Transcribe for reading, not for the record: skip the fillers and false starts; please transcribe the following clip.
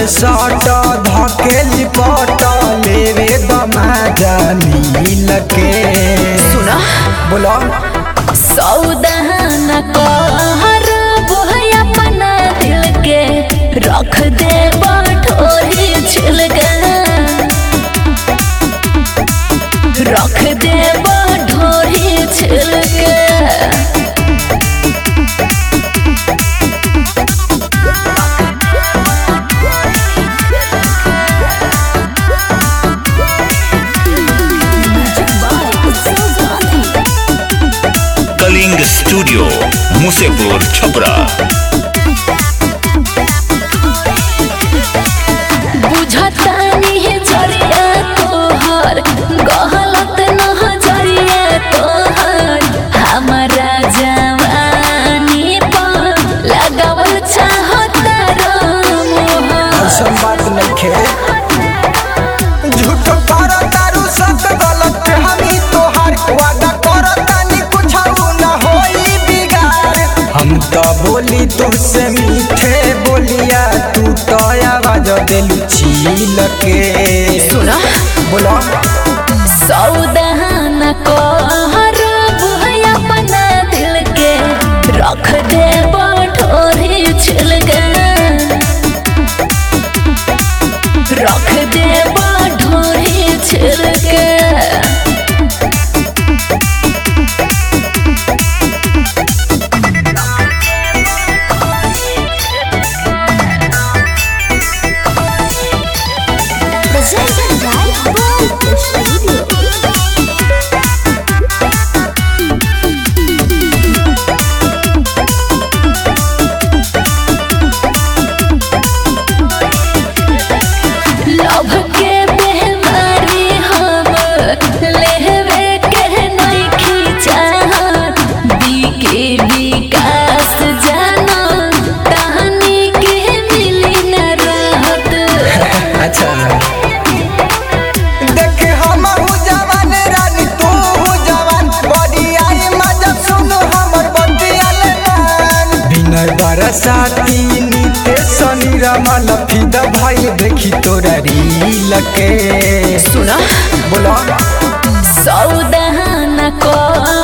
सट धकेली पट लेवे दमाजा मिल के। सुना बोलो सौदान कहर अपना दिल के रख दे बठोरी छिलके रख दे बठोरी छिलके। कलिंग स्टूडियो मुसेपुर छपरा। बुझता नहीं जरिया तोहर गहलत नजरिया तोहर हमारा जवानी पर लगावल चाहता मोहर। ऐसा बात नहीं खे झूठ पर दारू सब गलत हमी तोहार वादा करतानी कुछ ना होई बिगाड़। हम तो बोली तुझसे मीठे बोलिया तू तो आवाज देलू छील के। सुना बोलो सौदान कहर अपना दिल के रख दे बठोरी छिलके रख दे बठोरी छिलके। लव के बेमारी हम लेवे के नहीं खींचा बीके विकास जाना कहानी के मिली न रहत। अच्छा देख हम जवान रानी तू जवान बड़ी आई मजा सुन हमर बतियाल मान। बिनर बरसाती नीते सनी रमल फिदा भाई देखी तोरा रील के। सुना बोलो सौदान को